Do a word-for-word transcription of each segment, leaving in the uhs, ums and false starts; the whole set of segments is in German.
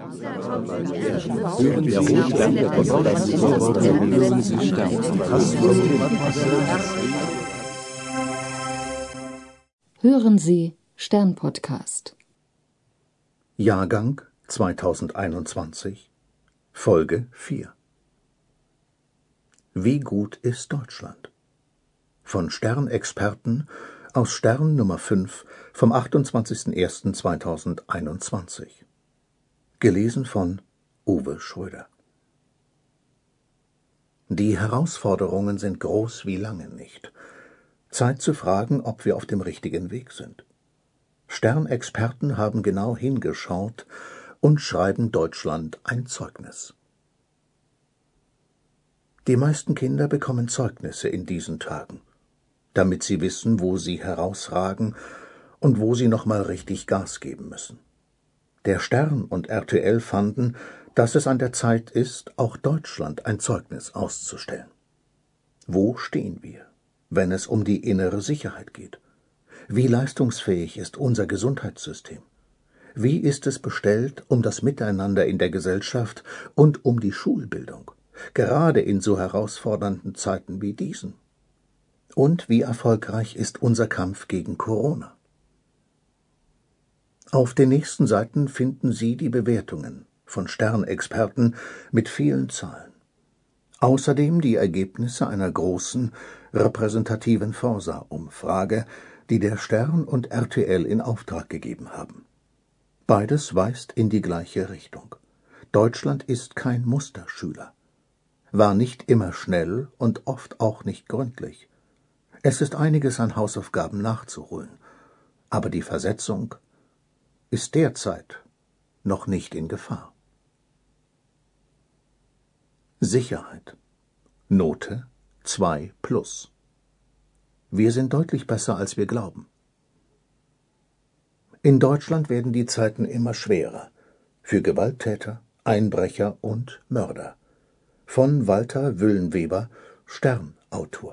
Hören Sie Stern-Podcast. Jahrgang zweitausendeinundzwanzig, Folge vier. Wie gut ist Deutschland? Von Stern-Experten aus Stern Nummer fünf vom achtundzwanzigsten ersten zweitausendeinundzwanzig. Gelesen von Uwe Schröder. Die Herausforderungen sind groß wie lange nicht. Zeit zu fragen, ob wir auf dem richtigen Weg sind. Stern-Experten haben genau hingeschaut und schreiben Deutschland ein Zeugnis. Die meisten Kinder bekommen Zeugnisse in diesen Tagen, damit sie wissen, wo sie herausragen und wo sie nochmal richtig Gas geben müssen. Der Stern und R T L fanden, dass es an der Zeit ist, auch Deutschland ein Zeugnis auszustellen. Wo stehen wir, wenn es um die innere Sicherheit geht? Wie leistungsfähig ist unser Gesundheitssystem? Wie ist es bestellt um das Miteinander in der Gesellschaft und um die Schulbildung, gerade in so herausfordernden Zeiten wie diesen? Und wie erfolgreich ist unser Kampf gegen Corona? Auf den nächsten Seiten finden Sie die Bewertungen von Stern-Experten mit vielen Zahlen. Außerdem die Ergebnisse einer großen, repräsentativen Forsa-Umfrage, die der Stern und R T L in Auftrag gegeben haben. Beides weist in die gleiche Richtung. Deutschland ist kein Musterschüler, war nicht immer schnell und oft auch nicht gründlich. Es ist einiges an Hausaufgaben nachzuholen, aber die Versetzung ist derzeit noch nicht in Gefahr. Sicherheit. Note zwei plus. Wir sind deutlich besser, als wir glauben. In Deutschland werden die Zeiten immer schwerer für Gewalttäter, Einbrecher und Mörder. Von Walter Wüllenweber, Stern-Autor.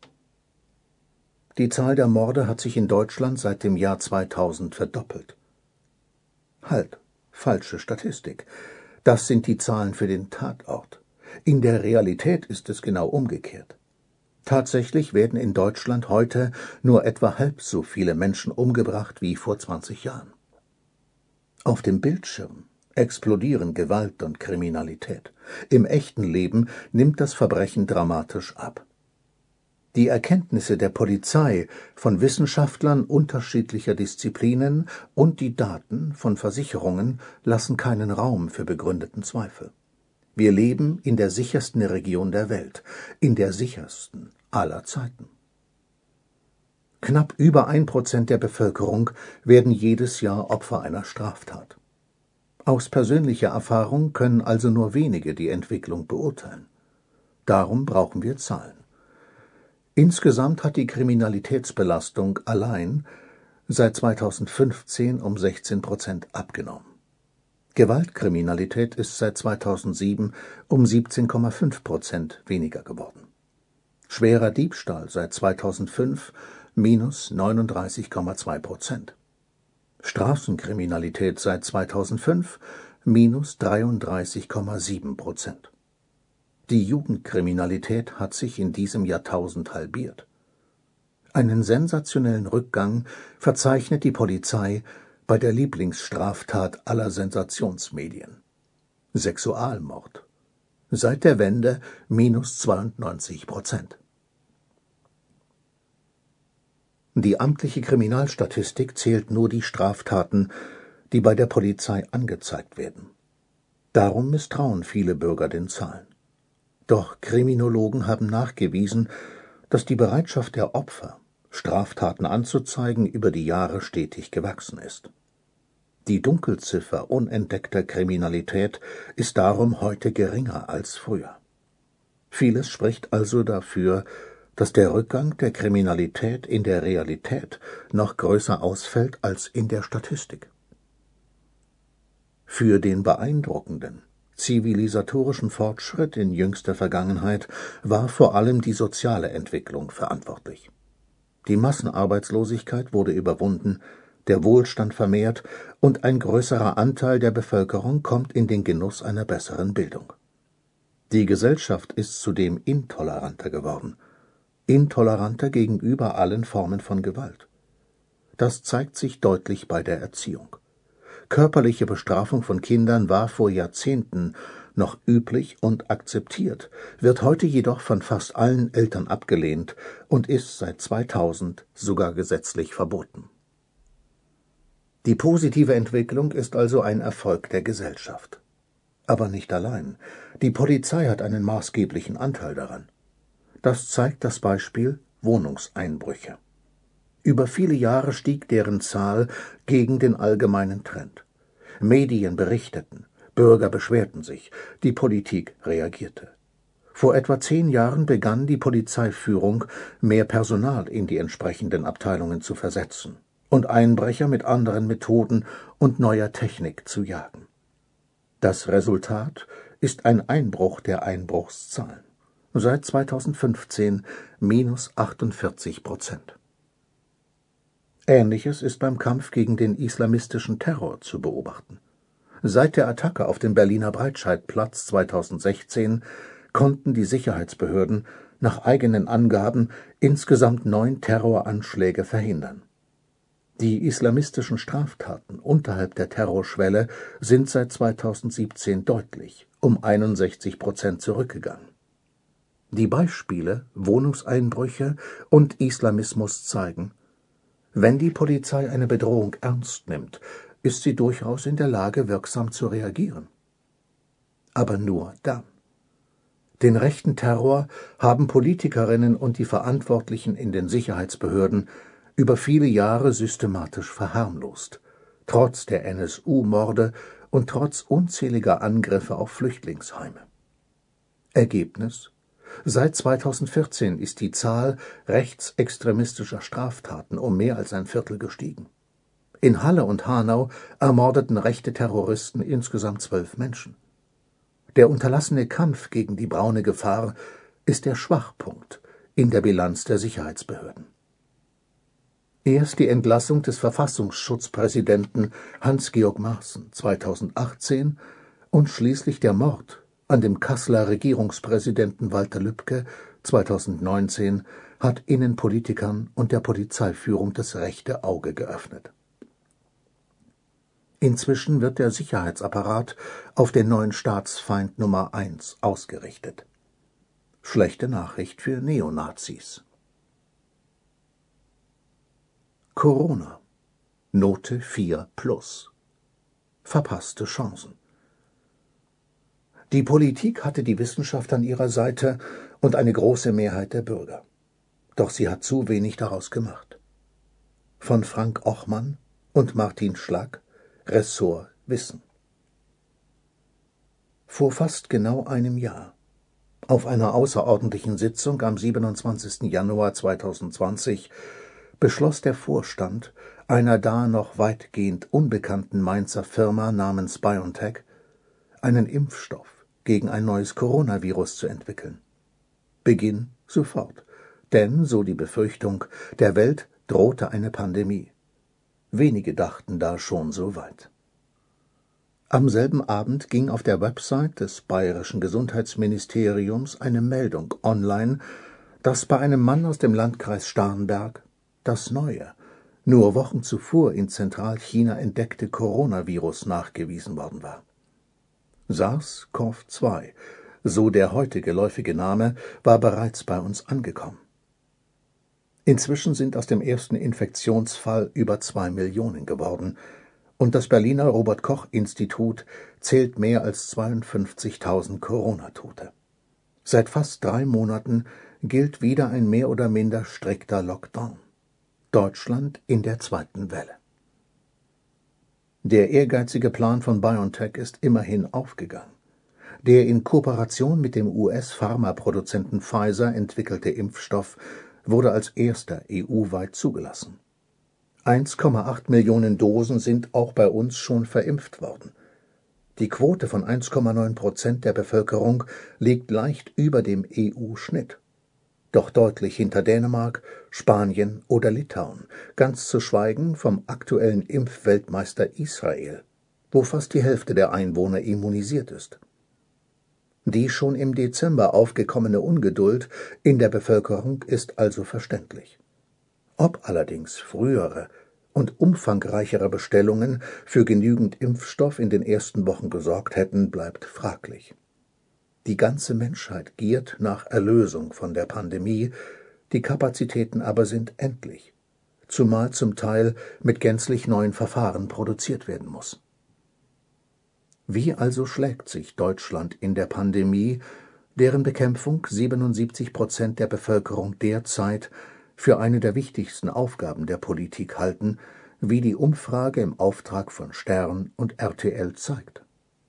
Die Zahl der Morde hat sich in Deutschland seit dem Jahr zweitausend verdoppelt. Halt, falsche Statistik. Das sind die Zahlen für den Tatort. In der Realität ist es genau umgekehrt. Tatsächlich werden in Deutschland heute nur etwa halb so viele Menschen umgebracht wie vor zwanzig Jahren. Auf dem Bildschirm explodieren Gewalt und Kriminalität. Im echten Leben nimmt das Verbrechen dramatisch ab. Die Erkenntnisse der Polizei, von Wissenschaftlern unterschiedlicher Disziplinen und die Daten von Versicherungen lassen keinen Raum für begründeten Zweifel. Wir leben in der sichersten Region der Welt, in der sichersten aller Zeiten. Knapp über ein Prozent der Bevölkerung werden jedes Jahr Opfer einer Straftat. Aus persönlicher Erfahrung können also nur wenige die Entwicklung beurteilen. Darum brauchen wir Zahlen. Insgesamt hat die Kriminalitätsbelastung allein seit zweitausendfünfzehn um sechzehn Prozent abgenommen. Gewaltkriminalität ist seit zweitausendsieben um siebzehn Komma fünf Prozent weniger geworden. Schwerer Diebstahl seit zweitausendfünf minus neununddreißig Komma zwei Prozent. Straßenkriminalität seit zweitausendfünf minus dreiunddreißig Komma sieben Prozent. Die Jugendkriminalität hat sich in diesem Jahrtausend halbiert. Einen sensationellen Rückgang verzeichnet die Polizei bei der Lieblingsstraftat aller Sensationsmedien: Sexualmord. Seit der Wende minus zweiundneunzig Prozent. Die amtliche Kriminalstatistik zählt nur die Straftaten, die bei der Polizei angezeigt werden. Darum misstrauen viele Bürger den Zahlen. Doch Kriminologen haben nachgewiesen, dass die Bereitschaft der Opfer, Straftaten anzuzeigen, über die Jahre stetig gewachsen ist. Die Dunkelziffer unentdeckter Kriminalität ist darum heute geringer als früher. Vieles spricht also dafür, dass der Rückgang der Kriminalität in der Realität noch größer ausfällt als in der Statistik. Für den beeindruckenden zivilisatorischen Fortschritt in jüngster Vergangenheit war vor allem die soziale Entwicklung verantwortlich. Die Massenarbeitslosigkeit wurde überwunden, der Wohlstand vermehrt und ein größerer Anteil der Bevölkerung kommt in den Genuss einer besseren Bildung. Die Gesellschaft ist zudem intoleranter geworden, intoleranter gegenüber allen Formen von Gewalt. Das zeigt sich deutlich bei der Erziehung. Körperliche Bestrafung von Kindern war vor Jahrzehnten noch üblich und akzeptiert, wird heute jedoch von fast allen Eltern abgelehnt und ist seit zweitausend sogar gesetzlich verboten. Die positive Entwicklung ist also ein Erfolg der Gesellschaft. Aber nicht allein. Die Polizei hat einen maßgeblichen Anteil daran. Das zeigt das Beispiel Wohnungseinbrüche. Über viele Jahre stieg deren Zahl gegen den allgemeinen Trend. Medien berichteten, Bürger beschwerten sich, die Politik reagierte. Vor etwa zehn Jahren begann die Polizeiführung, mehr Personal in die entsprechenden Abteilungen zu versetzen und Einbrecher mit anderen Methoden und neuer Technik zu jagen. Das Resultat ist ein Einbruch der Einbruchszahlen. Seit zweitausendfünfzehn minus achtundvierzig Prozent. Ähnliches ist beim Kampf gegen den islamistischen Terror zu beobachten. Seit der Attacke auf dem Berliner Breitscheidplatz zweitausendsechzehn konnten die Sicherheitsbehörden nach eigenen Angaben insgesamt neun Terroranschläge verhindern. Die islamistischen Straftaten unterhalb der Terrorschwelle sind seit zweitausendsiebzehn deutlich um einundsechzig Prozent zurückgegangen. Die Beispiele Wohnungseinbrüche und Islamismus zeigen, wenn die Polizei eine Bedrohung ernst nimmt, ist sie durchaus in der Lage, wirksam zu reagieren. Aber nur dann. Den rechten Terror haben Politikerinnen und die Verantwortlichen in den Sicherheitsbehörden über viele Jahre systematisch verharmlost, trotz der N S U-Morde und trotz unzähliger Angriffe auf Flüchtlingsheime. Ergebnis: Seit zweitausendvierzehn ist die Zahl rechtsextremistischer Straftaten um mehr als ein Viertel gestiegen. In Halle und Hanau ermordeten rechte Terroristen insgesamt zwölf Menschen. Der unterlassene Kampf gegen die braune Gefahr ist der Schwachpunkt in der Bilanz der Sicherheitsbehörden. Erst die Entlassung des Verfassungsschutzpräsidenten Hans-Georg Maaßen zweitausendachtzehn und schließlich der Mord an dem Kasseler Regierungspräsidenten Walter Lübcke zweitausendneunzehn hat Innenpolitikern und der Polizeiführung das rechte Auge geöffnet. Inzwischen wird der Sicherheitsapparat auf den neuen Staatsfeind Nummer eins ausgerichtet. Schlechte Nachricht für Neonazis. Corona. Note vier plus. Verpasste Chancen. Die Politik hatte die Wissenschaft an ihrer Seite und eine große Mehrheit der Bürger. Doch sie hat zu wenig daraus gemacht. Von Frank Ochmann und Martin Schlack, Ressort Wissen. Vor fast genau einem Jahr, auf einer außerordentlichen Sitzung am siebenundzwanzigsten Januar zweitausendzwanzig, beschloss der Vorstand einer da noch weitgehend unbekannten Mainzer Firma namens BioNTech, einen Impfstoff gegen ein neues Coronavirus zu entwickeln. Beginn sofort, denn, so die Befürchtung, der Welt drohte eine Pandemie. Wenige dachten da schon so weit. Am selben Abend ging auf der Website des Bayerischen Gesundheitsministeriums eine Meldung online, dass bei einem Mann aus dem Landkreis Starnberg das neue, nur Wochen zuvor in Zentralchina entdeckte Coronavirus nachgewiesen worden war. SARS-C o V zwei, so der heute geläufige Name, war bereits bei uns angekommen. Inzwischen sind aus dem ersten Infektionsfall über zwei Millionen geworden, und das Berliner Robert-Koch-Institut zählt mehr als zweiundfünfzigtausend Corona-Tote. Seit fast drei Monaten gilt wieder ein mehr oder minder strikter Lockdown. Deutschland in der zweiten Welle. Der ehrgeizige Plan von BioNTech ist immerhin aufgegangen. Der in Kooperation mit dem U S-Pharmaproduzenten Pfizer entwickelte Impfstoff wurde als erster E U-weit zugelassen. eins Komma acht Millionen Dosen sind auch bei uns schon verimpft worden. Die Quote von eins Komma neun Prozent der Bevölkerung liegt leicht über dem E U-Schnitt. doch deutlich hinter Dänemark, Spanien oder Litauen, ganz zu schweigen vom aktuellen Impfweltmeister Israel, wo fast die Hälfte der Einwohner immunisiert ist. Die schon im Dezember aufgekommene Ungeduld in der Bevölkerung ist also verständlich. Ob allerdings frühere und umfangreichere Bestellungen für genügend Impfstoff in den ersten Wochen gesorgt hätten, bleibt fraglich. Die ganze Menschheit giert nach Erlösung von der Pandemie, die Kapazitäten aber sind endlich, zumal zum Teil mit gänzlich neuen Verfahren produziert werden muss. Wie also schlägt sich Deutschland in der Pandemie, deren Bekämpfung siebenundsiebzig Prozent der Bevölkerung derzeit für eine der wichtigsten Aufgaben der Politik halten, wie die Umfrage im Auftrag von Stern und R T L zeigt?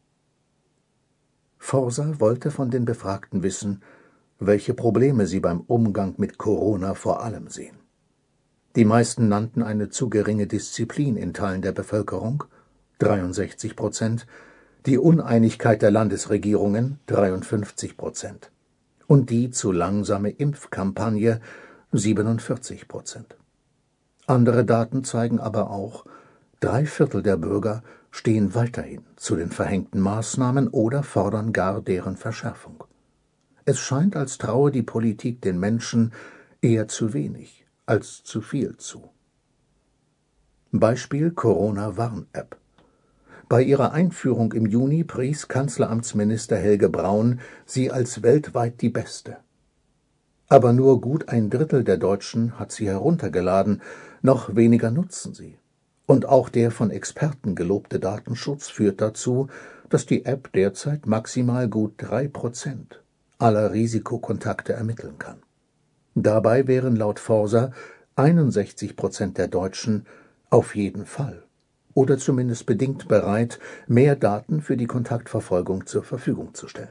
Forsa wollte von den Befragten wissen, welche Probleme sie beim Umgang mit Corona vor allem sehen. Die meisten nannten eine zu geringe Disziplin in Teilen der Bevölkerung, dreiundsechzig Prozent, die Uneinigkeit der Landesregierungen, dreiundfünfzig Prozent, und die zu langsame Impfkampagne, siebenundvierzig Prozent. Andere Daten zeigen aber auch, drei Viertel der Bürger stehen weiterhin zu den verhängten Maßnahmen oder fordern gar deren Verschärfung. Es scheint, als traue die Politik den Menschen eher zu wenig als zu viel zu. Beispiel Corona-Warn-App. Bei ihrer Einführung im Juni pries Kanzleramtsminister Helge Braun sie als weltweit die beste. Aber nur gut ein Drittel der Deutschen hat sie heruntergeladen, noch weniger nutzen sie. Und auch der von Experten gelobte Datenschutz führt dazu, dass die App derzeit maximal gut drei Prozent aller Risikokontakte ermitteln kann. Dabei wären laut Forsa einundsechzig Prozent der Deutschen auf jeden Fall oder zumindest bedingt bereit, mehr Daten für die Kontaktverfolgung zur Verfügung zu stellen.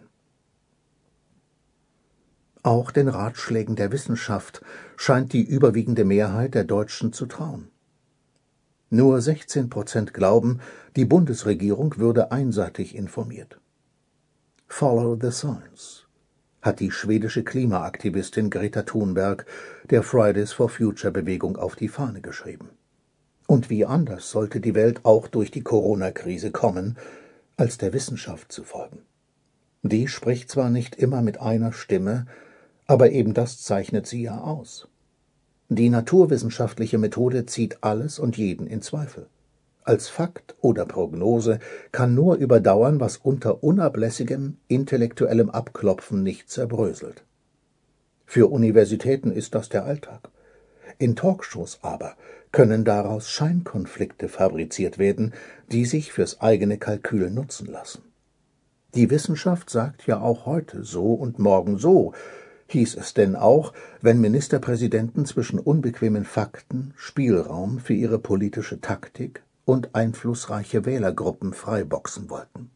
Auch den Ratschlägen der Wissenschaft scheint die überwiegende Mehrheit der Deutschen zu trauen. Nur sechzehn Prozent glauben, die Bundesregierung würde einseitig informiert. Follow the Science hat die schwedische Klimaaktivistin Greta Thunberg der Fridays for Future Bewegung auf die Fahne geschrieben. Und wie anders sollte die Welt auch durch die Corona-Krise kommen, als der Wissenschaft zu folgen. Die spricht zwar nicht immer mit einer Stimme, aber eben das zeichnet sie ja aus. Die naturwissenschaftliche Methode zieht alles und jeden in Zweifel. Als Fakt oder Prognose kann nur überdauern, was unter unablässigem intellektuellem Abklopfen nicht zerbröselt. Für Universitäten ist das der Alltag. In Talkshows aber können daraus Scheinkonflikte fabriziert werden, die sich fürs eigene Kalkül nutzen lassen. Die Wissenschaft sagt ja auch heute so und morgen so, hieß es denn auch, wenn Ministerpräsidenten zwischen unbequemen Fakten Spielraum für ihre politische Taktik und einflussreiche Wählergruppen freiboxen wollten.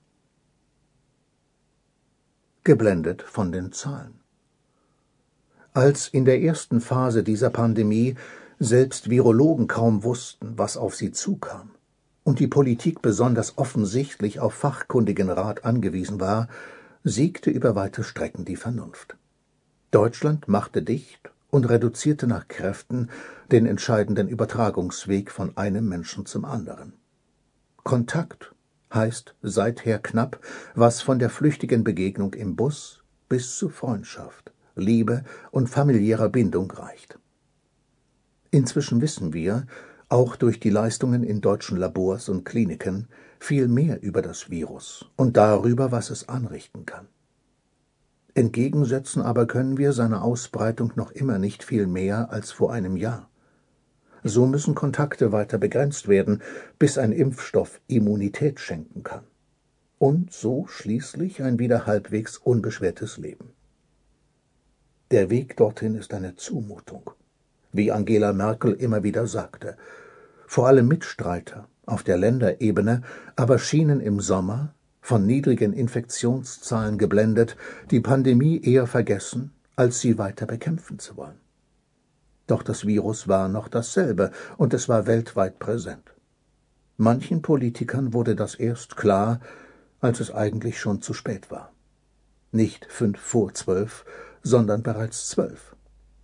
Geblendet von den Zahlen. Als in der ersten Phase dieser Pandemie selbst Virologen kaum wussten, was auf sie zukam, und die Politik besonders offensichtlich auf fachkundigen Rat angewiesen war, siegte über weite Strecken die Vernunft. Deutschland machte dicht und reduzierte nach Kräften den entscheidenden Übertragungsweg von einem Menschen zum anderen. Kontakt heißt seither knapp, was von der flüchtigen Begegnung im Bus bis zu Freundschaft, Liebe und familiärer Bindung reicht. Inzwischen wissen wir, auch durch die Leistungen in deutschen Labors und Kliniken, viel mehr über das Virus und darüber, was es anrichten kann. Entgegensetzen aber können wir seiner Ausbreitung noch immer nicht viel mehr als vor einem Jahr. So müssen Kontakte weiter begrenzt werden, bis ein Impfstoff Immunität schenken kann. Und so schließlich ein wieder halbwegs unbeschwertes Leben. Der Weg dorthin ist eine Zumutung, wie Angela Merkel immer wieder sagte. Vor allem Mitstreiter auf der Länderebene aber schienen im Sommer, von niedrigen Infektionszahlen geblendet, die Pandemie eher vergessen, als sie weiter bekämpfen zu wollen. Doch das Virus war noch dasselbe und es war weltweit präsent. Manchen Politikern wurde das erst klar, als es eigentlich schon zu spät war. Nicht fünf vor zwölf, sondern bereits zwölf.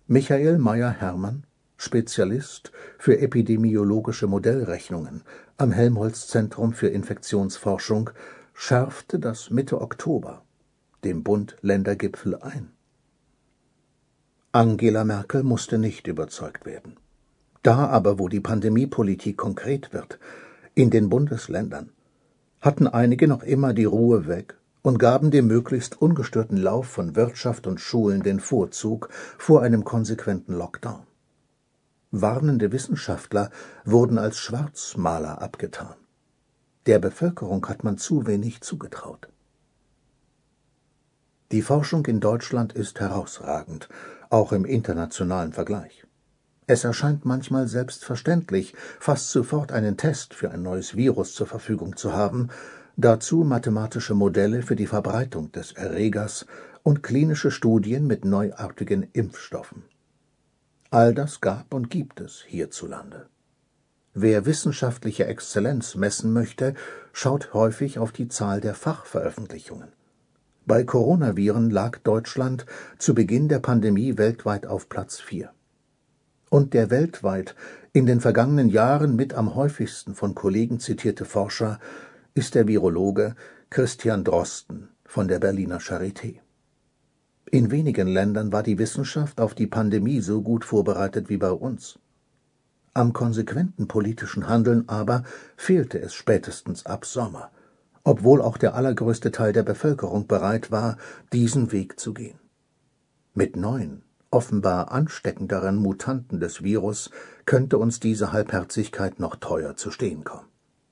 Michael Meyer-Hermann, Spezialist für epidemiologische Modellrechnungen am Helmholtz-Zentrum für Infektionsforschung, schärfte das Mitte Oktober dem Bund-Länder-Gipfel ein. Angela Merkel musste nicht überzeugt werden. Da aber, wo die Pandemiepolitik konkret wird, in den Bundesländern, hatten einige noch immer die Ruhe weg und gaben dem möglichst ungestörten Lauf von Wirtschaft und Schulen den Vorzug vor einem konsequenten Lockdown. Warnende Wissenschaftler wurden als Schwarzmaler abgetan. Der Bevölkerung hat man zu wenig zugetraut. Die Forschung in Deutschland ist herausragend, auch im internationalen Vergleich. Es erscheint manchmal selbstverständlich, fast sofort einen Test für ein neues Virus zur Verfügung zu haben, dazu mathematische Modelle für die Verbreitung des Erregers und klinische Studien mit neuartigen Impfstoffen. All das gab und gibt es hierzulande. Wer wissenschaftliche Exzellenz messen möchte, schaut häufig auf die Zahl der Fachveröffentlichungen. Bei Coronaviren lag Deutschland zu Beginn der Pandemie weltweit auf Platz vier. Und der weltweit in den vergangenen Jahren mit am häufigsten von Kollegen zitierte Forscher ist der Virologe Christian Drosten von der Berliner Charité. In wenigen Ländern war die Wissenschaft auf die Pandemie so gut vorbereitet wie bei uns. Am konsequenten politischen Handeln aber fehlte es spätestens ab Sommer, obwohl auch der allergrößte Teil der Bevölkerung bereit war, diesen Weg zu gehen. Mit neuen, offenbar ansteckenderen Mutanten des Virus könnte uns diese Halbherzigkeit noch teuer zu stehen kommen.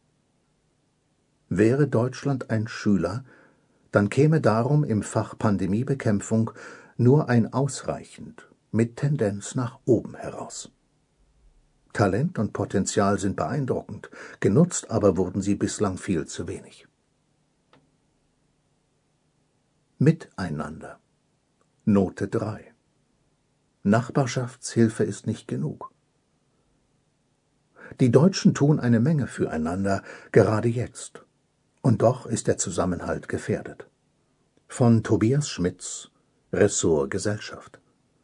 Wäre Deutschland ein Schüler, dann käme darum im Fach Pandemiebekämpfung nur ein ausreichend mit Tendenz nach oben heraus. Talent und Potenzial sind beeindruckend, genutzt aber wurden sie bislang viel zu wenig. Miteinander. Note drei. Nachbarschaftshilfe ist nicht genug. Die Deutschen tun eine Menge füreinander, gerade jetzt. Und doch ist der Zusammenhalt gefährdet. Von Tobias Schmitz, Ressort Gesellschaft.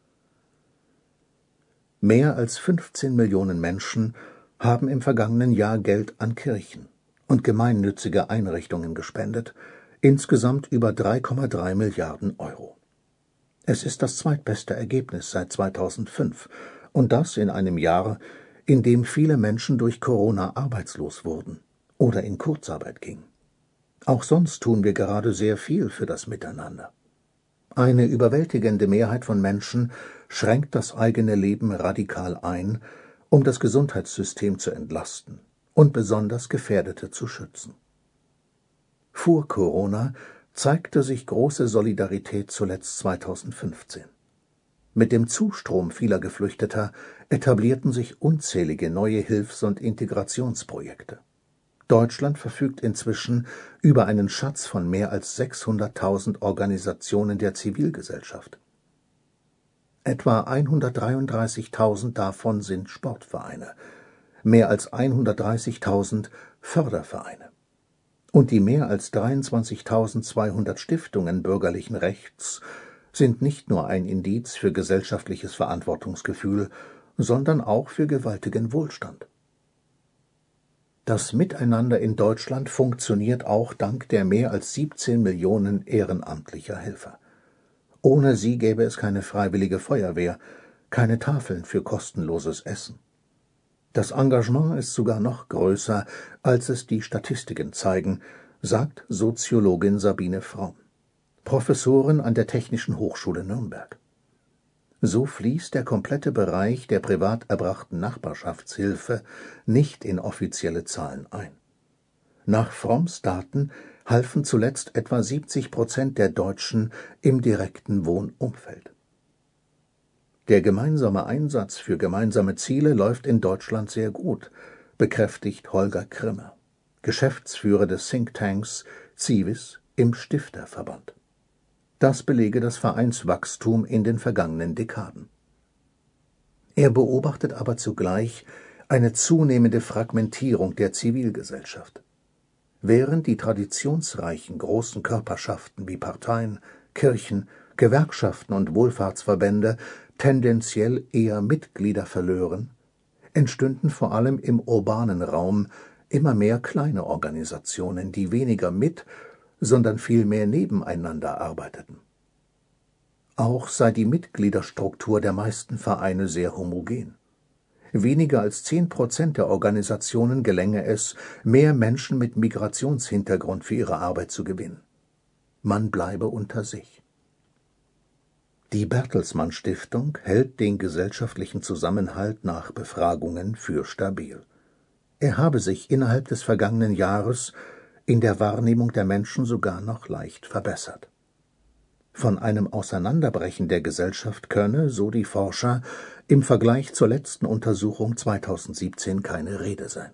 Mehr als fünfzehn Millionen Menschen haben im vergangenen Jahr Geld an Kirchen und gemeinnützige Einrichtungen gespendet, insgesamt über drei Komma drei Milliarden Euro. Es ist das zweitbeste Ergebnis seit zweitausendfünf und das in einem Jahr, in dem viele Menschen durch Corona arbeitslos wurden oder in Kurzarbeit gingen. Auch sonst tun wir gerade sehr viel für das Miteinander. Eine überwältigende Mehrheit von Menschen schränkt das eigene Leben radikal ein, um das Gesundheitssystem zu entlasten und besonders Gefährdete zu schützen. Vor Corona zeigte sich große Solidarität zuletzt zweitausendfünfzehn. Mit dem Zustrom vieler Geflüchteter etablierten sich unzählige neue Hilfs- und Integrationsprojekte. Deutschland verfügt inzwischen über einen Schatz von mehr als sechshunderttausend Organisationen der Zivilgesellschaft. Etwa hundertdreiunddreißigtausend davon sind Sportvereine, mehr als hundertdreißigtausend Fördervereine. Und die mehr als dreiundzwanzigtausendzweihundert Stiftungen bürgerlichen Rechts sind nicht nur ein Indiz für gesellschaftliches Verantwortungsgefühl, sondern auch für gewaltigen Wohlstand. Das Miteinander in Deutschland funktioniert auch dank der mehr als siebzehn Millionen ehrenamtlicher Helfer. Ohne sie gäbe es keine freiwillige Feuerwehr, keine Tafeln für kostenloses Essen. Das Engagement ist sogar noch größer, als es die Statistiken zeigen, sagt Soziologin Sabine Fromm, Professorin an der Technischen Hochschule Nürnberg. So fließt der komplette Bereich der privat erbrachten Nachbarschaftshilfe nicht in offizielle Zahlen ein. Nach Fromms Daten halfen zuletzt etwa siebzig Prozent der Deutschen im direkten Wohnumfeld. Der gemeinsame Einsatz für gemeinsame Ziele läuft in Deutschland sehr gut, bekräftigt Holger Krimmer, Geschäftsführer des Thinktanks Civis im Stifterverband. Das belege das Vereinswachstum in den vergangenen Dekaden. Er beobachtet aber zugleich eine zunehmende Fragmentierung der Zivilgesellschaft. Während die traditionsreichen großen Körperschaften wie Parteien, Kirchen, Gewerkschaften und Wohlfahrtsverbände tendenziell eher Mitglieder verlören, entstünden vor allem im urbanen Raum immer mehr kleine Organisationen, die weniger mit, sondern vielmehr nebeneinander arbeiteten. Auch sei die Mitgliederstruktur der meisten Vereine sehr homogen. Weniger als zehn Prozent der Organisationen gelänge es, mehr Menschen mit Migrationshintergrund für ihre Arbeit zu gewinnen. Man bleibe unter sich. Die Bertelsmann Stiftung hält den gesellschaftlichen Zusammenhalt nach Befragungen für stabil. Er habe sich innerhalb des vergangenen Jahres in der Wahrnehmung der Menschen sogar noch leicht verbessert. Von einem Auseinanderbrechen der Gesellschaft könne, so die Forscher, im Vergleich zur letzten Untersuchung zweitausendsiebzehn keine Rede sein.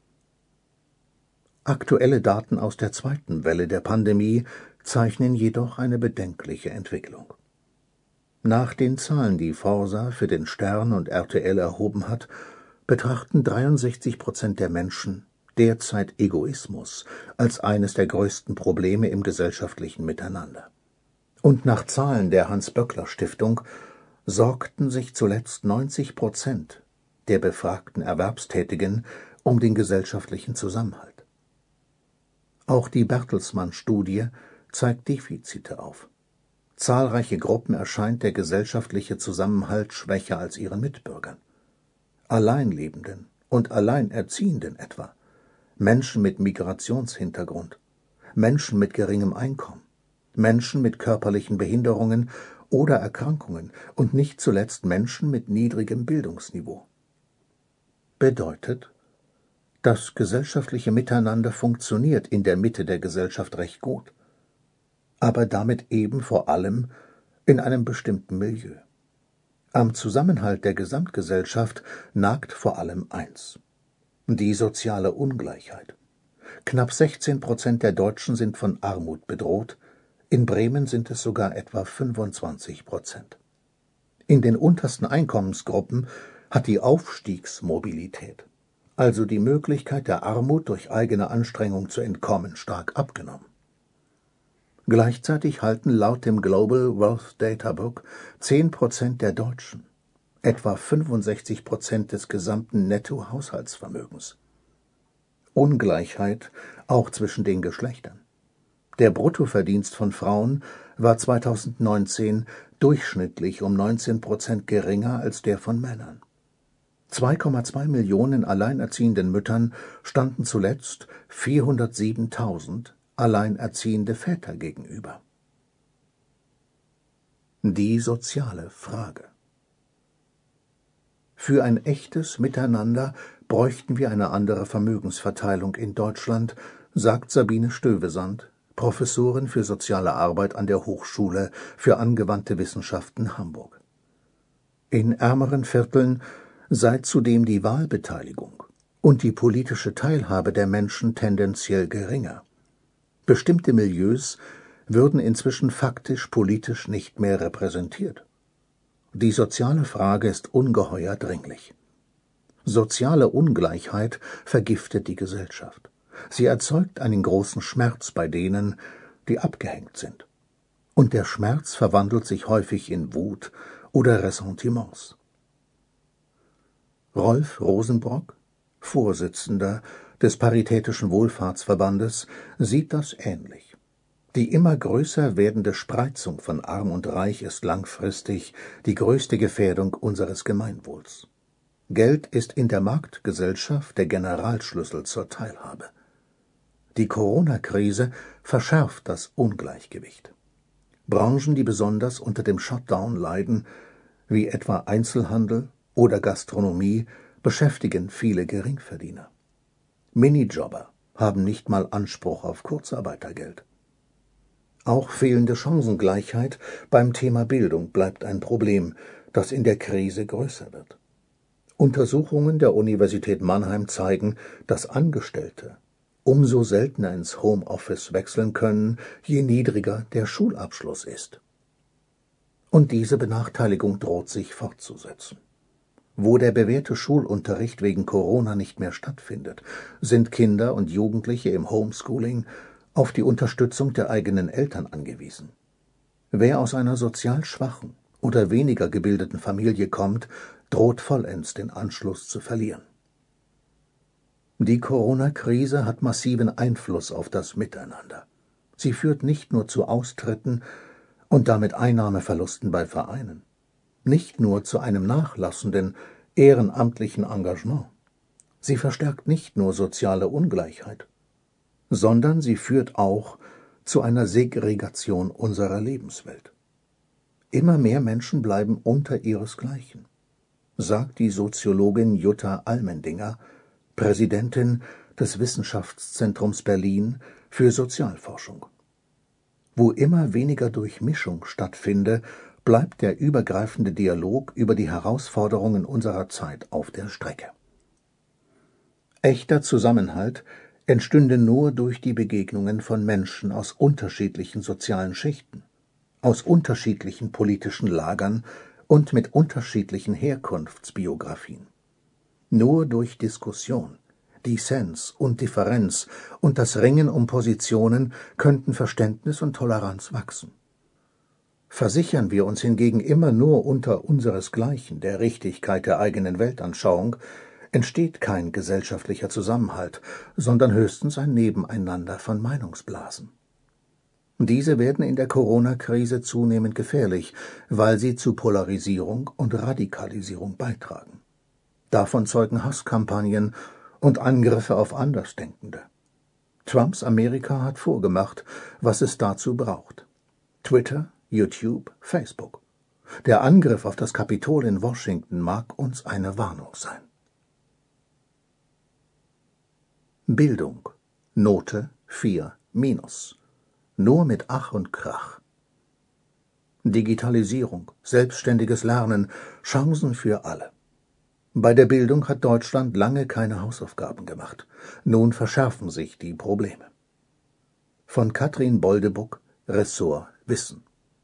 Aktuelle Daten aus der zweiten Welle der Pandemie zeichnen jedoch eine bedenkliche Entwicklung. Nach den Zahlen, die Forsa für den Stern und R T L erhoben hat, betrachten dreiundsechzig Prozent der Menschen derzeit Egoismus als eines der größten Probleme im gesellschaftlichen Miteinander. Und nach Zahlen der Hans-Böckler-Stiftung sorgten sich zuletzt neunzig Prozent der befragten Erwerbstätigen um den gesellschaftlichen Zusammenhalt. Auch die Bertelsmann-Studie zeigt Defizite auf. Zahlreiche Gruppen erscheint der gesellschaftliche Zusammenhalt schwächer als ihren Mitbürgern. Alleinlebenden und Alleinerziehenden etwa, Menschen mit Migrationshintergrund, Menschen mit geringem Einkommen, Menschen mit körperlichen Behinderungen oder Erkrankungen und nicht zuletzt Menschen mit niedrigem Bildungsniveau. Bedeutet, das gesellschaftliche Miteinander funktioniert in der Mitte der Gesellschaft recht gut, aber damit eben vor allem in einem bestimmten Milieu. Am Zusammenhalt der Gesamtgesellschaft nagt vor allem eins: die soziale Ungleichheit. Knapp sechzehn Prozent der Deutschen sind von Armut bedroht, in Bremen sind es sogar etwa fünfundzwanzig Prozent. In den untersten Einkommensgruppen hat die Aufstiegsmobilität, also die Möglichkeit der Armut durch eigene Anstrengung zu entkommen, stark abgenommen. Gleichzeitig halten laut dem Global Wealth Data Book zehn Prozent der Deutschen etwa fünfundsechzig Prozent des gesamten Nettohaushaltsvermögens. Ungleichheit auch zwischen den Geschlechtern. Der Bruttoverdienst von Frauen war zweitausendneunzehn durchschnittlich um neunzehn Prozent geringer als der von Männern. zwei Komma zwei Millionen alleinerziehenden Müttern standen zuletzt vierhundertsiebentausend alleinerziehende Väter gegenüber. Die soziale Frage. Für ein echtes Miteinander bräuchten wir eine andere Vermögensverteilung in Deutschland, sagt Sabine Stövesand, Professorin für Soziale Arbeit an der Hochschule für angewandte Wissenschaften Hamburg. In ärmeren Vierteln sei zudem die Wahlbeteiligung und die politische Teilhabe der Menschen tendenziell geringer. Bestimmte Milieus würden inzwischen faktisch politisch nicht mehr repräsentiert. Die soziale Frage ist ungeheuer dringlich. Soziale Ungleichheit vergiftet die Gesellschaft. Sie erzeugt einen großen Schmerz bei denen, die abgehängt sind. Und der Schmerz verwandelt sich häufig in Wut oder Ressentiments. Rolf Rosenbrock, Vorsitzender des Paritätischen Wohlfahrtsverbandes, sieht das ähnlich. Die immer größer werdende Spreizung von Arm und Reich ist langfristig die größte Gefährdung unseres Gemeinwohls. Geld ist in der Marktgesellschaft der Generalschlüssel zur Teilhabe. Die Corona-Krise verschärft das Ungleichgewicht. Branchen, die besonders unter dem Shutdown leiden, wie etwa Einzelhandel oder Gastronomie, beschäftigen viele Geringverdiener. Minijobber haben nicht mal Anspruch auf Kurzarbeitergeld. Auch fehlende Chancengleichheit beim Thema Bildung bleibt ein Problem, das in der Krise größer wird. Untersuchungen der Universität Mannheim zeigen, dass Angestellte umso seltener ins Homeoffice wechseln können, je niedriger der Schulabschluss ist. Und diese Benachteiligung droht sich fortzusetzen. Wo der bewährte Schulunterricht wegen Corona nicht mehr stattfindet, sind Kinder und Jugendliche im Homeschooling auf die Unterstützung der eigenen Eltern angewiesen. Wer aus einer sozial schwachen oder weniger gebildeten Familie kommt, droht vollends den Anschluss zu verlieren. Die Corona-Krise hat massiven Einfluss auf das Miteinander. Sie führt nicht nur zu Austritten und damit Einnahmeverlusten bei Vereinen, nicht nur zu einem nachlassenden, ehrenamtlichen Engagement. Sie verstärkt nicht nur soziale Ungleichheit, sondern sie führt auch zu einer Segregation unserer Lebenswelt. Immer mehr Menschen bleiben unter ihresgleichen, sagt die Soziologin Jutta Allmendinger, Präsidentin des Wissenschaftszentrums Berlin für Sozialforschung. Wo immer weniger Durchmischung stattfinde, bleibt der übergreifende Dialog über die Herausforderungen unserer Zeit auf der Strecke. Echter Zusammenhalt entstünde nur durch die Begegnungen von Menschen aus unterschiedlichen sozialen Schichten, aus unterschiedlichen politischen Lagern und mit unterschiedlichen Herkunftsbiografien. Nur durch Diskussion, Dissens und Differenz und das Ringen um Positionen könnten Verständnis und Toleranz wachsen. Versichern wir uns hingegen immer nur unter unseresgleichen der Richtigkeit der eigenen Weltanschauung, entsteht kein gesellschaftlicher Zusammenhalt, sondern höchstens ein Nebeneinander von Meinungsblasen. Diese werden in der Corona-Krise zunehmend gefährlich, weil sie zu Polarisierung und Radikalisierung beitragen. Davon zeugen Hasskampagnen und Angriffe auf Andersdenkende. Trumps Amerika hat vorgemacht, was es dazu braucht. Twitter, YouTube, Facebook. Der Angriff auf das Kapitol in Washington mag uns eine Warnung sein. Bildung. Note vier minus. Nur mit Ach und Krach. Digitalisierung, selbstständiges Lernen, Chancen für alle. Bei der Bildung hat Deutschland lange keine Hausaufgaben gemacht. Nun verschärfen sich die Probleme. Von Katrin Boldebuck, Ressort Wissen.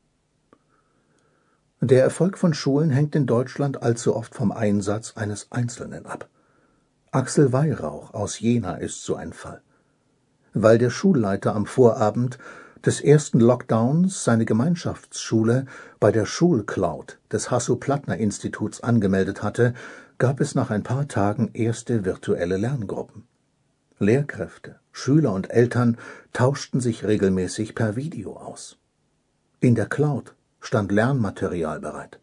Der Erfolg von Schulen hängt in Deutschland allzu oft vom Einsatz eines Einzelnen ab. Axel Weihrauch aus Jena ist so ein Fall. Weil der Schulleiter am Vorabend des ersten Lockdowns seine Gemeinschaftsschule bei der Schulcloud des Hasso-Plattner-Instituts angemeldet hatte, gab es nach ein paar Tagen erste virtuelle Lerngruppen. Lehrkräfte, Schüler und Eltern tauschten sich regelmäßig per Video aus. In der Cloud stand Lernmaterial bereit.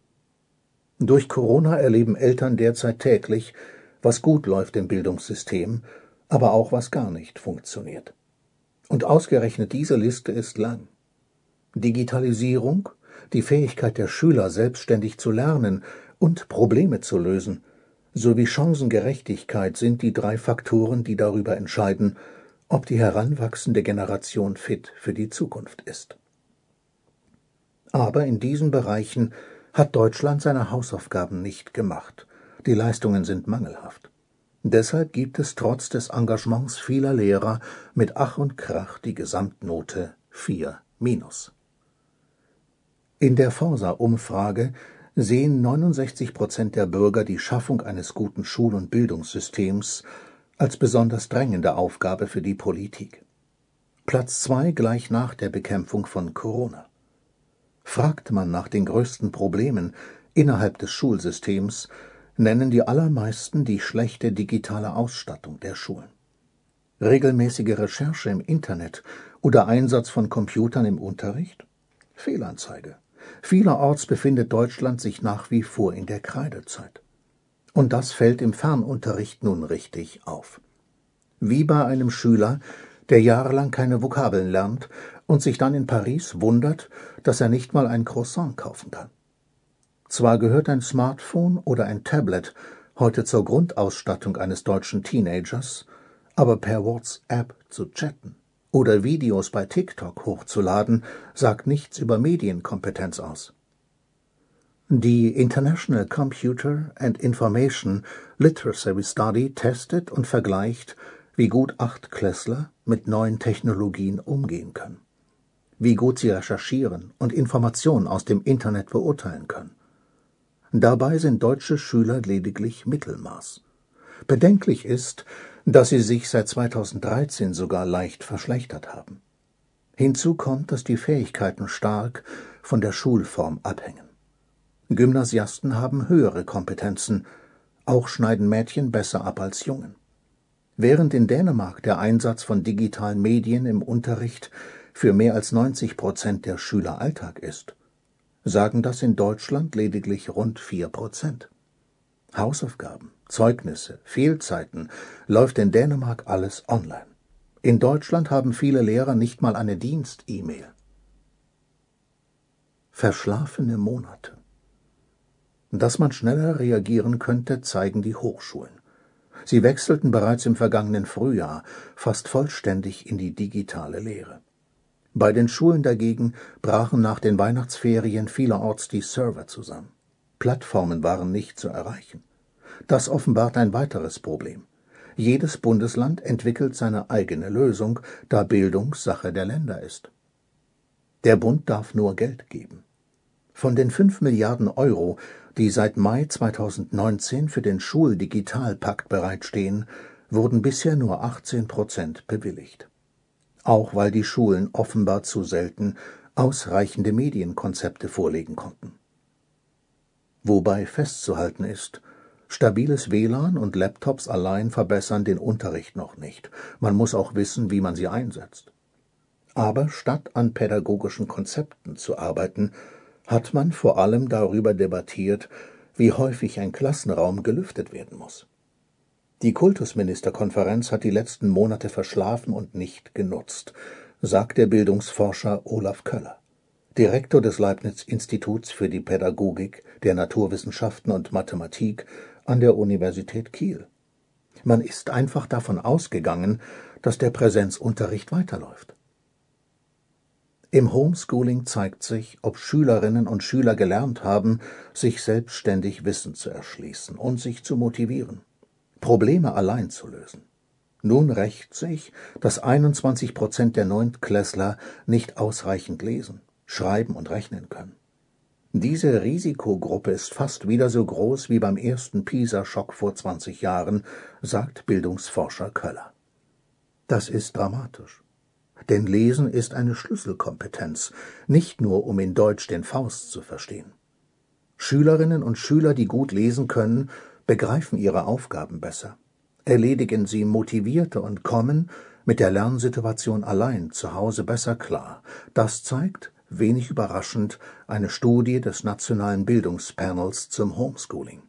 Durch Corona erleben Eltern derzeit täglich, was gut läuft im Bildungssystem, aber auch was gar nicht funktioniert. Und ausgerechnet diese Liste ist lang. Digitalisierung, die Fähigkeit der Schüler, selbstständig zu lernen und Probleme zu lösen, sowie Chancengerechtigkeit sind die drei Faktoren, die darüber entscheiden, ob die heranwachsende Generation fit für die Zukunft ist. Aber in diesen Bereichen hat Deutschland seine Hausaufgaben nicht gemacht. Die Leistungen sind mangelhaft. Deshalb gibt es trotz des Engagements vieler Lehrer mit Ach und Krach die Gesamtnote vier minus. In der Forsa-Umfrage sehen neunundsechzig Prozent der Bürger die Schaffung eines guten Schul- und Bildungssystems als besonders drängende Aufgabe für die Politik. Platz zwei gleich nach der Bekämpfung von Corona. Fragt man nach den größten Problemen innerhalb des Schulsystems, nennen die allermeisten die schlechte digitale Ausstattung der Schulen. Regelmäßige Recherche im Internet oder Einsatz von Computern im Unterricht? Fehlanzeige. Vielerorts befindet Deutschland sich nach wie vor in der Kreidezeit. Und das fällt im Fernunterricht nun richtig auf. Wie bei einem Schüler, der jahrelang keine Vokabeln lernt und sich dann in Paris wundert, dass er nicht mal ein Croissant kaufen kann. Zwar gehört ein Smartphone oder ein Tablet heute zur Grundausstattung eines deutschen Teenagers, aber per WhatsApp zu chatten oder Videos bei TikTok hochzuladen, sagt nichts über Medienkompetenz aus. Die International Computer and Information Literacy Study testet und vergleicht, wie gut Achtklässler mit neuen Technologien umgehen können, wie gut sie recherchieren und Informationen aus dem Internet beurteilen können. Dabei sind deutsche Schüler lediglich Mittelmaß. Bedenklich ist, dass sie sich seit zweitausenddreizehn sogar leicht verschlechtert haben. Hinzu kommt, dass die Fähigkeiten stark von der Schulform abhängen. Gymnasiasten haben höhere Kompetenzen, auch schneiden Mädchen besser ab als Jungen. Während in Dänemark der Einsatz von digitalen Medien im Unterricht für mehr als neunzig Prozent der Schüler Alltag ist, sagen das in Deutschland lediglich rund vier Prozent. Hausaufgaben, Zeugnisse, Fehlzeiten, läuft in Dänemark alles online. In Deutschland haben viele Lehrer nicht mal eine Dienst-E-Mail. Verschlafene Monate. Dass man schneller reagieren könnte, zeigen die Hochschulen. Sie wechselten bereits im vergangenen Frühjahr fast vollständig in die digitale Lehre. Bei den Schulen dagegen brachen nach den Weihnachtsferien vielerorts die Server zusammen. Plattformen waren nicht zu erreichen. Das offenbart ein weiteres Problem. Jedes Bundesland entwickelt seine eigene Lösung, da Bildung Sache der Länder ist. Der Bund darf nur Geld geben. Von den fünf Milliarden Euro, die seit Mai zweitausendneunzehn für den Schuldigitalpakt bereitstehen, wurden bisher nur achtzehn Prozent bewilligt. Auch weil die Schulen offenbar zu selten ausreichende Medienkonzepte vorlegen konnten. Wobei festzuhalten ist, stabiles W L A N und Laptops allein verbessern den Unterricht noch nicht. Man muss auch wissen, wie man sie einsetzt. Aber statt an pädagogischen Konzepten zu arbeiten, hat man vor allem darüber debattiert, wie häufig ein Klassenraum gelüftet werden muss. Die Kultusministerkonferenz hat die letzten Monate verschlafen und nicht genutzt, sagt der Bildungsforscher Olaf Köller, Direktor des Leibniz-Instituts für die Pädagogik der Naturwissenschaften und Mathematik an der Universität Kiel. Man ist einfach davon ausgegangen, dass der Präsenzunterricht weiterläuft. Im Homeschooling zeigt sich, ob Schülerinnen und Schüler gelernt haben, sich selbstständig Wissen zu erschließen und sich zu motivieren, Probleme allein zu lösen. Nun rächt sich, dass einundzwanzig Prozent der Neuntklässler nicht ausreichend lesen, schreiben und rechnen können. Diese Risikogruppe ist fast wieder so groß wie beim ersten PISA-Schock vor zwanzig Jahren, sagt Bildungsforscher Köller. Das ist dramatisch. Denn Lesen ist eine Schlüsselkompetenz, nicht nur um in Deutsch den Faust zu verstehen. Schülerinnen und Schüler, die gut lesen können, begreifen ihre Aufgaben besser, erledigen sie motivierter und kommen mit der Lernsituation allein zu Hause besser klar. Das zeigt, wenig überraschend, eine Studie des Nationalen Bildungspanels zum Homeschooling.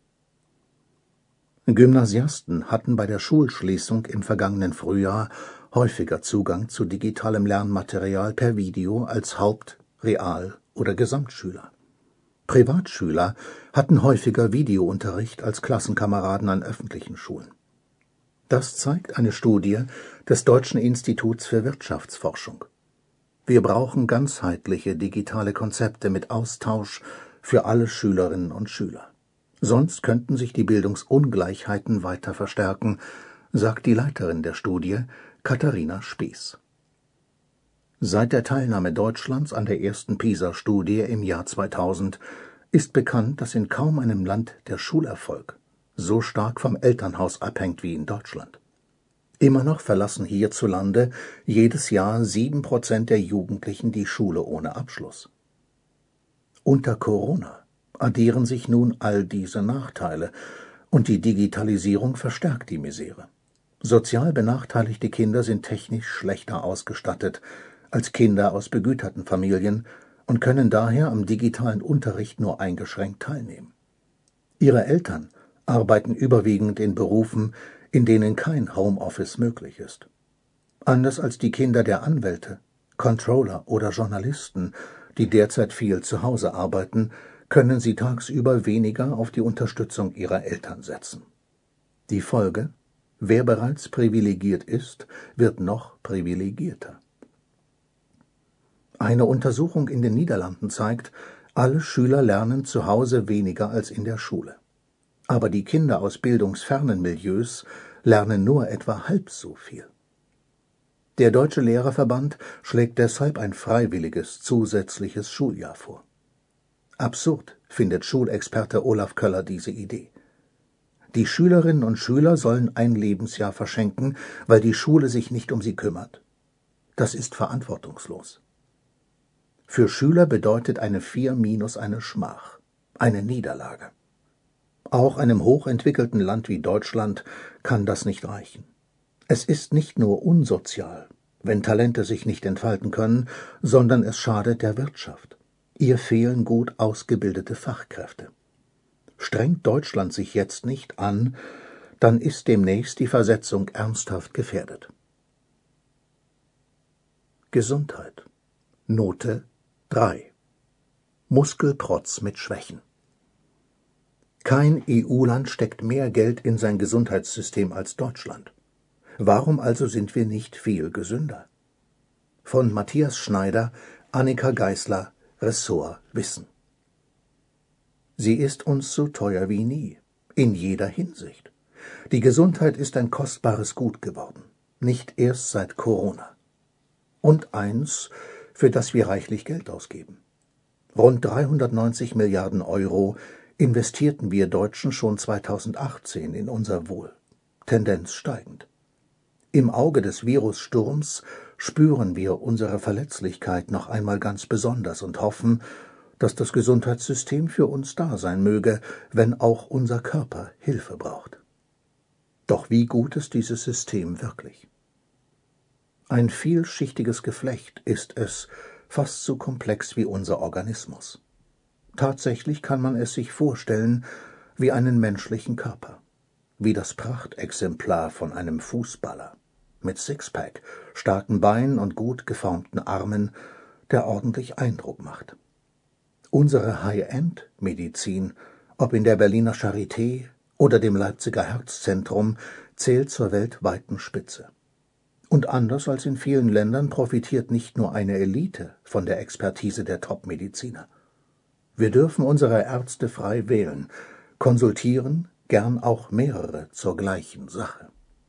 Gymnasiasten hatten bei der Schulschließung im vergangenen Frühjahr häufiger Zugang zu digitalem Lernmaterial per Video als Haupt-, Real- oder Gesamtschüler. Privatschüler hatten häufiger Videounterricht als Klassenkameraden an öffentlichen Schulen. Das zeigt eine Studie des Deutschen Instituts für Wirtschaftsforschung. Wir brauchen ganzheitliche digitale Konzepte mit Austausch für alle Schülerinnen und Schüler. Sonst könnten sich die Bildungsungleichheiten weiter verstärken, sagt die Leiterin der Studie, Katharina Spieß. Seit der Teilnahme Deutschlands an der ersten PISA-Studie im Jahr zweitausend ist bekannt, dass in kaum einem Land der Schulerfolg so stark vom Elternhaus abhängt wie in Deutschland. Immer noch verlassen hierzulande jedes Jahr sieben Prozent der Jugendlichen die Schule ohne Abschluss. Unter Corona addieren sich nun all diese Nachteile, und die Digitalisierung verstärkt die Misere. Sozial benachteiligte Kinder sind technisch schlechter ausgestattet als Kinder aus begüterten Familien und können daher am digitalen Unterricht nur eingeschränkt teilnehmen. Ihre Eltern arbeiten überwiegend in Berufen, in denen kein Homeoffice möglich ist. Anders als die Kinder der Anwälte, Controller oder Journalisten, die derzeit viel zu Hause arbeiten, können sie tagsüber weniger auf die Unterstützung ihrer Eltern setzen. Die Folge: Wer bereits privilegiert ist, wird noch privilegierter. Eine Untersuchung in den Niederlanden zeigt, alle Schüler lernen zu Hause weniger als in der Schule. Aber die Kinder aus bildungsfernen Milieus lernen nur etwa halb so viel. Der Deutsche Lehrerverband schlägt deshalb ein freiwilliges zusätzliches Schuljahr vor. Absurd findet Schulexperte Olaf Köller diese Idee. Die Schülerinnen und Schüler sollen ein Lebensjahr verschenken, weil die Schule sich nicht um sie kümmert. Das ist verantwortungslos. Für Schüler bedeutet eine vier minus eine Schmach. eine Niederlage. Auch einem hochentwickelten Land wie Deutschland kann das nicht reichen. Es ist nicht nur unsozial, wenn Talente sich nicht entfalten können, sondern es schadet der Wirtschaft. Ihr fehlen gut ausgebildete Fachkräfte. Strengt Deutschland sich jetzt nicht an, dann ist demnächst die Versetzung ernsthaft gefährdet. Gesundheit. Note drei. Muskelprotz mit Schwächen. Kein E U-Land steckt mehr Geld in sein Gesundheitssystem als Deutschland. Warum also sind wir nicht viel gesünder? Von Matthias Schneider, Annika Geisler, Ressort Wissen. Sie ist uns so teuer wie nie, in jeder Hinsicht. Die Gesundheit ist ein kostbares Gut geworden, nicht erst seit Corona. Und eins, für das wir reichlich Geld ausgeben. Rund dreihundertneunzig Milliarden Euro investierten wir Deutschen schon zweitausendachtzehn in unser Wohl, Tendenz steigend. Im Auge des Virussturms spüren wir unsere Verletzlichkeit noch einmal ganz besonders und hoffen, dass das Gesundheitssystem für uns da sein möge, wenn auch unser Körper Hilfe braucht. Doch wie gut ist dieses System wirklich? Ein vielschichtiges Geflecht ist es, fast so komplex wie unser Organismus. Tatsächlich kann man es sich vorstellen wie einen menschlichen Körper, wie das Prachtexemplar von einem Fußballer, mit Sixpack, starken Beinen und gut geformten Armen, der ordentlich Eindruck macht. Unsere High-End-Medizin, ob in der Berliner Charité oder dem Leipziger Herzzentrum, zählt zur weltweiten Spitze. Und anders als in vielen Ländern profitiert nicht nur eine Elite von der Expertise der Top-Mediziner. Wir dürfen unsere Ärzte frei wählen, konsultieren gern auch mehrere zur gleichen Sache.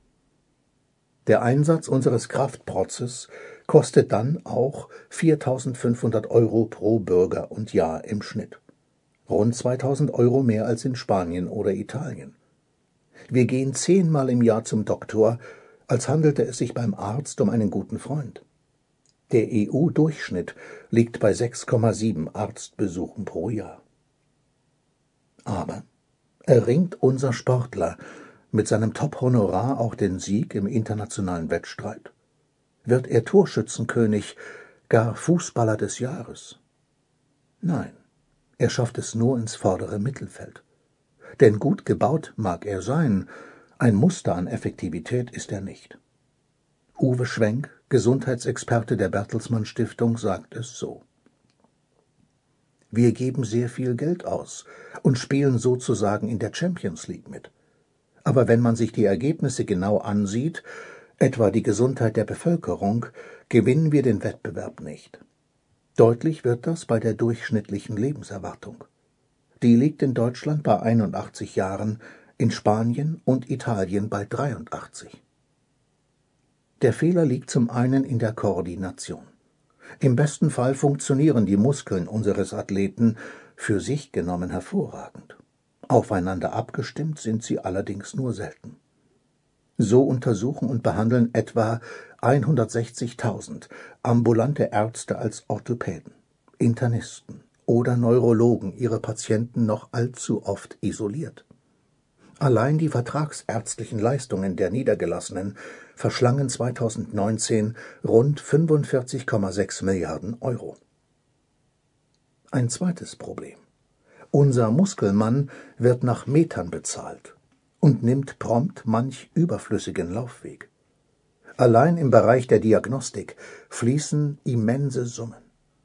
Der Einsatz unseres Kraftprotzes kostet dann auch viertausendfünfhundert Euro pro Bürger und Jahr im Schnitt. Rund zweitausend Euro mehr als in Spanien oder Italien. Wir gehen zehnmal im Jahr zum Doktor, als handelte es sich beim Arzt um einen guten Freund. Der E U-Durchschnitt liegt bei sechs Komma sieben Arztbesuchen pro Jahr. Aber erringt unser Sportler mit seinem Top-Honorar auch den Sieg im internationalen Wettstreit? Wird er Torschützenkönig, gar Fußballer des Jahres? Nein, er schafft es nur ins vordere Mittelfeld. Denn gut gebaut mag er sein, ein Muster an Effektivität ist er nicht. Uwe Schwenk, Gesundheitsexperte der Bertelsmann Stiftung, sagt es so: Wir geben sehr viel Geld aus und spielen sozusagen in der Champions League mit. Aber wenn man sich die Ergebnisse genau ansieht, etwa die Gesundheit der Bevölkerung, gewinnen wir den Wettbewerb nicht. Deutlich wird das bei der durchschnittlichen Lebenserwartung. Die liegt in Deutschland bei einundachtzig Jahren, in Spanien und Italien bei dreiundachtzig. Der Fehler liegt zum einen in der Koordination. Im besten Fall funktionieren die Muskeln unseres Athleten für sich genommen hervorragend. Aufeinander abgestimmt sind sie allerdings nur selten. So untersuchen und behandeln etwa hundertsechzigtausend ambulante Ärzte als Orthopäden, Internisten oder Neurologen ihre Patienten noch allzu oft isoliert. Allein die vertragsärztlichen Leistungen der Niedergelassenen verschlangen zweitausendneunzehn rund fünfundvierzig Komma sechs Milliarden Euro. Ein zweites Problem: Unser Muskelmann wird nach Metern bezahlt und nimmt prompt manch überflüssigen Laufweg. Allein im Bereich der Diagnostik fließen immense Summen.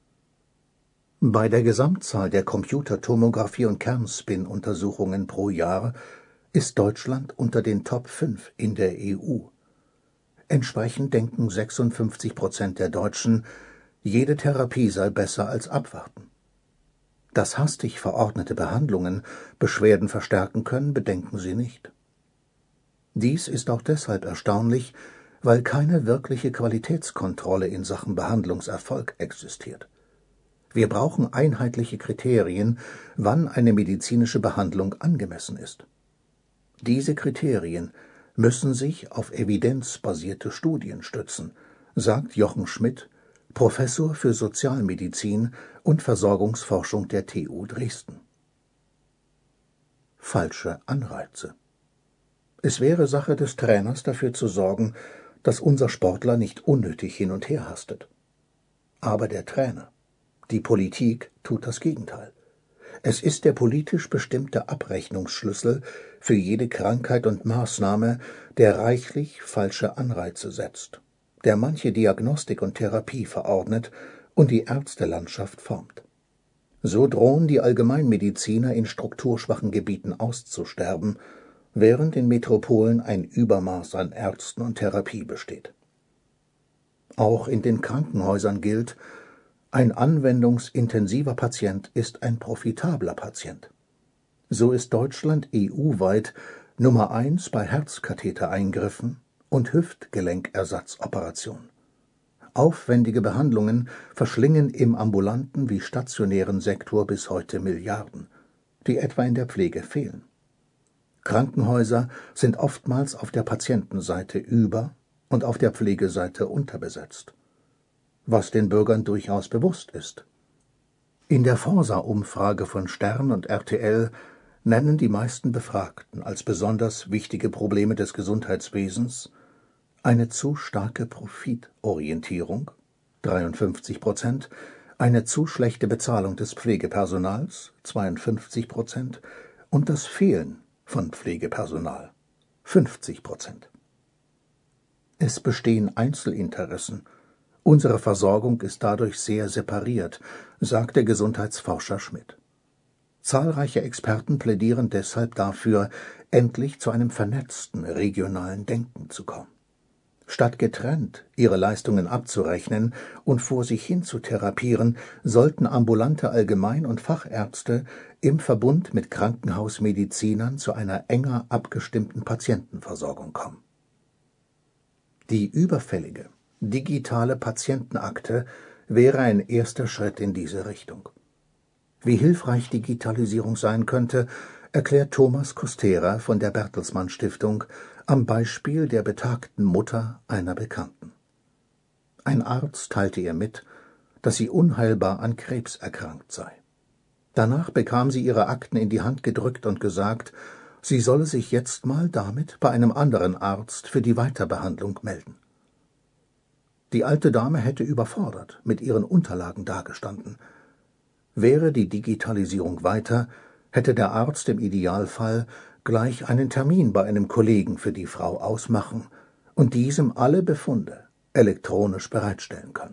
Bei der Gesamtzahl der Computertomographie- und Kernspin-Untersuchungen pro Jahr ist Deutschland unter den Top fünf in der E U. Entsprechend denken sechsundfünfzig Prozent der Deutschen, jede Therapie sei besser als abwarten. Dass hastig verordnete Behandlungen Beschwerden verstärken können, bedenken sie nicht. Dies ist auch deshalb erstaunlich, weil keine wirkliche Qualitätskontrolle in Sachen Behandlungserfolg existiert. Wir brauchen einheitliche Kriterien, wann eine medizinische Behandlung angemessen ist. Diese Kriterien müssen sich auf evidenzbasierte Studien stützen, sagt Jochen Schmidt, Professor für Sozialmedizin und Versorgungsforschung der T U Dresden. falsche Anreize. Es wäre Sache des Trainers, dafür zu sorgen, dass unser Sportler nicht unnötig hin und her hastet. Aber der Trainer, die Politik, tut das Gegenteil. Es ist der politisch bestimmte Abrechnungsschlüssel für jede Krankheit und Maßnahme, der reichlich falsche Anreize setzt, der manche Diagnostik und Therapie verordnet und die Ärztelandschaft formt. So drohen die Allgemeinmediziner in strukturschwachen Gebieten auszusterben, während in Metropolen ein Übermaß an Ärzten und Therapie besteht. Auch in den Krankenhäusern gilt, ein anwendungsintensiver Patient ist ein profitabler Patient. So ist Deutschland E U-weit Nummer eins bei Herzkathetereingriffen und Hüftgelenkersatzoperationen. Aufwendige Behandlungen verschlingen im ambulanten wie stationären Sektor bis heute Milliarden, die etwa in der Pflege fehlen. Krankenhäuser sind oftmals auf der Patientenseite über- und auf der Pflegeseite unterbesetzt, was den Bürgern durchaus bewusst ist. In der Forsa-Umfrage von Stern und R T L nennen die meisten Befragten als besonders wichtige Probleme des Gesundheitswesens eine zu starke Profitorientierung, dreiundfünfzig Prozent, eine zu schlechte Bezahlung des Pflegepersonals, zweiundfünfzig Prozent, und das Fehlen von Pflegepersonal, fünfzig Prozent. Es bestehen Einzelinteressen. Unsere Versorgung ist dadurch sehr separiert, sagt der Gesundheitsforscher Schmidt. Zahlreiche Experten plädieren deshalb dafür, endlich zu einem vernetzten regionalen Denken zu kommen. Statt getrennt ihre Leistungen abzurechnen und vor sich hin zu therapieren, sollten ambulante Allgemein- und Fachärzte im Verbund mit Krankenhausmedizinern zu einer enger abgestimmten Patientenversorgung kommen. Die überfällige, digitale Patientenakte wäre ein erster Schritt in diese Richtung. Wie hilfreich Digitalisierung sein könnte, erklärt Thomas Kostera von der Bertelsmann Stiftung am Beispiel der betagten Mutter einer Bekannten. Ein Arzt teilte ihr mit, dass sie unheilbar an Krebs erkrankt sei. Danach bekam sie ihre Akten in die Hand gedrückt und gesagt, sie solle sich jetzt mal damit bei einem anderen Arzt für die Weiterbehandlung melden. Die alte Dame hätte überfordert mit ihren Unterlagen dagestanden. Wäre die Digitalisierung weiter, hätte der Arzt im Idealfall gleich einen Termin bei einem Kollegen für die Frau ausmachen und diesem alle Befunde elektronisch bereitstellen können.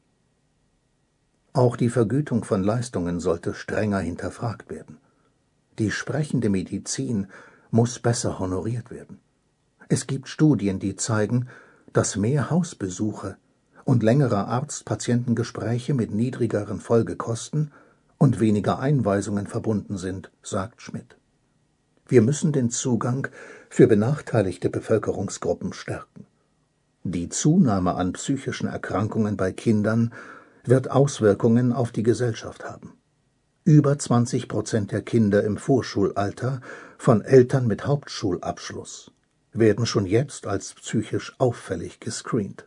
Auch die Vergütung von Leistungen sollte strenger hinterfragt werden. Die sprechende Medizin muss besser honoriert werden. Es gibt Studien, die zeigen, dass mehr Hausbesuche und längere Arzt-Patienten-Gespräche mit niedrigeren Folgekosten und weniger Einweisungen verbunden sind, sagt Schmidt. Wir müssen den Zugang für benachteiligte Bevölkerungsgruppen stärken. Die Zunahme an psychischen Erkrankungen bei Kindern wird Auswirkungen auf die Gesellschaft haben. Über zwanzig Prozent der Kinder im Vorschulalter von Eltern mit Hauptschulabschluss werden schon jetzt als psychisch auffällig gescreent.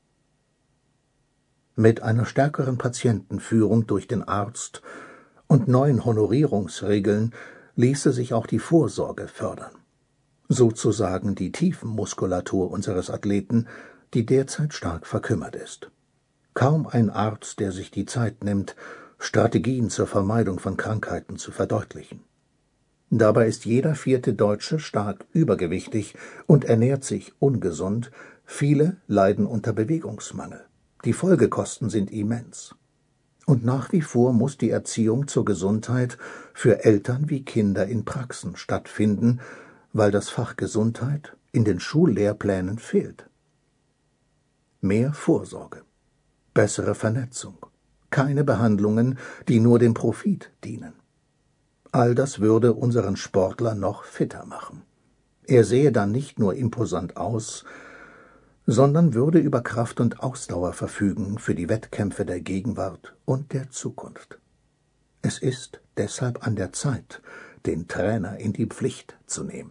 Mit einer stärkeren Patientenführung durch den Arzt und neuen Honorierungsregeln ließe sich auch die Vorsorge fördern, sozusagen die Tiefenmuskulatur unseres Athleten, die derzeit stark verkümmert ist. Kaum ein Arzt, der sich die Zeit nimmt, Strategien zur Vermeidung von Krankheiten zu verdeutlichen. Dabei ist jeder vierte Deutsche stark übergewichtig und ernährt sich ungesund, viele leiden unter Bewegungsmangel. Die Folgekosten sind immens. Und nach wie vor muss die Erziehung zur Gesundheit für Eltern wie Kinder in Praxen stattfinden, weil das Fach Gesundheit in den Schullehrplänen fehlt. Mehr Vorsorge, bessere Vernetzung, keine Behandlungen, die nur dem Profit dienen. All das würde unseren Sportler noch fitter machen. Er sähe dann nicht nur imposant aus, sondern würde über Kraft und Ausdauer verfügen für die Wettkämpfe der Gegenwart und der Zukunft. Es ist deshalb an der Zeit, den Trainer in die Pflicht zu nehmen.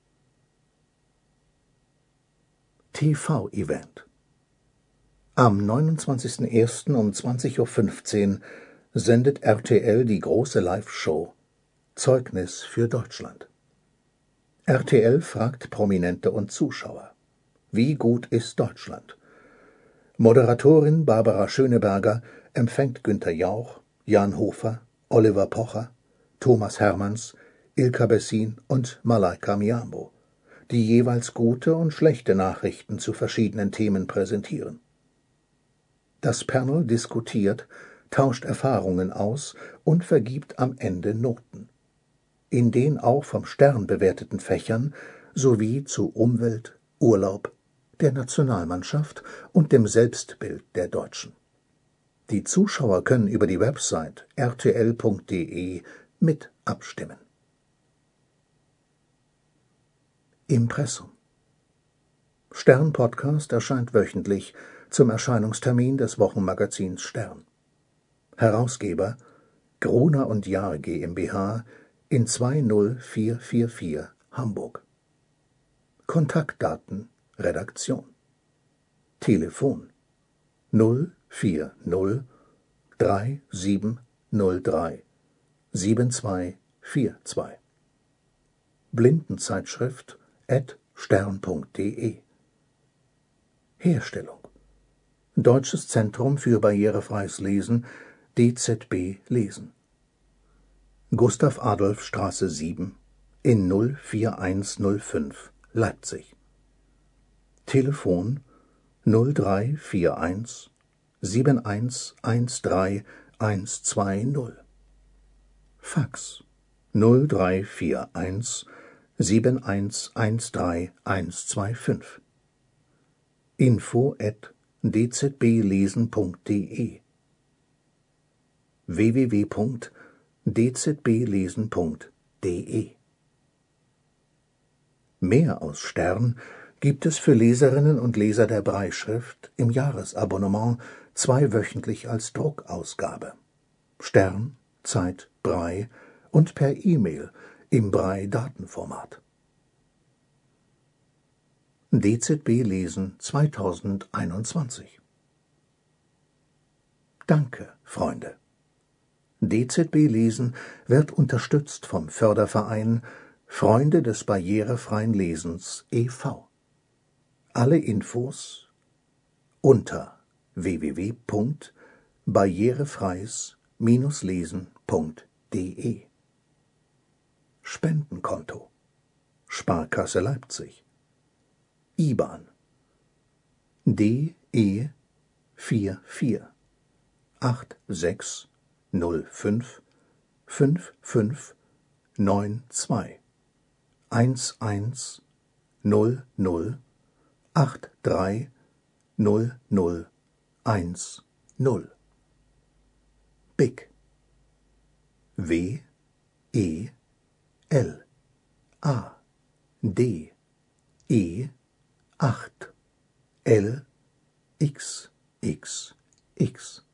T V-Event. Am neunundzwanzigsten ersten um zwanzig Uhr fünfzehn sendet R T L die große Live-Show Zeugnis für Deutschland. R T L fragt Prominente und Zuschauer: Wie gut ist Deutschland? Moderatorin Barbara Schöneberger empfängt Günther Jauch, Jan Hofer, Oliver Pocher, Thomas Hermanns, Ilka Bessin und Malaika Miambo, die jeweils gute und schlechte Nachrichten zu verschiedenen Themen präsentieren. Das Panel diskutiert, tauscht Erfahrungen aus und vergibt am Ende Noten. In den auch vom Stern bewerteten Fächern sowie zu Umwelt, Urlaub, der Nationalmannschaft und dem Selbstbild der Deutschen. Die Zuschauer können über die Website r t l punkt d e mit abstimmen. Impressum. Stern-Podcast erscheint wöchentlich zum Erscheinungstermin des Wochenmagazins Stern. Herausgeber Gruner und Jahr GmbH in zwei null vier vier vier Hamburg. Kontaktdaten Redaktion. Telefon null vier null drei sieben null drei sieben zwei vier zwei. Blindenzeitschrift at stern punkt d e. Herstellung Deutsches Zentrum für barrierefreies Lesen, D Z B Lesen. Gustav-Adolf-Straße sieben in null vier eins null fünf Leipzig. Telefon null drei vier eins sieben eins eins drei eins zwei null. Fax null drei vier eins sieben eins eins drei eins zwei fünf. Info at d z b lesen punkt d e. w w w punkt d z b lesen punkt d e. Mehr aus Stern gibt es für Leserinnen und Leser der Brailleschrift im Jahresabonnement zweiwöchentlich als Druckausgabe. Stern, Zeit, Braille und per E-Mail im Braille-Datenformat. D Z B Lesen zweitausendeinundzwanzig. Danke, Freunde. D Z B Lesen wird unterstützt vom Förderverein Freunde des barrierefreien Lesens e V Alle Infos unter w w w punkt barrierefreies lesen punkt d e. Spendenkonto Sparkasse Leipzig. I B A N D E vier vier acht sechs null fünf fünf fünf neun zwei eins eins null null acht drei null null eins null. B I C W E L A D E acht L X X X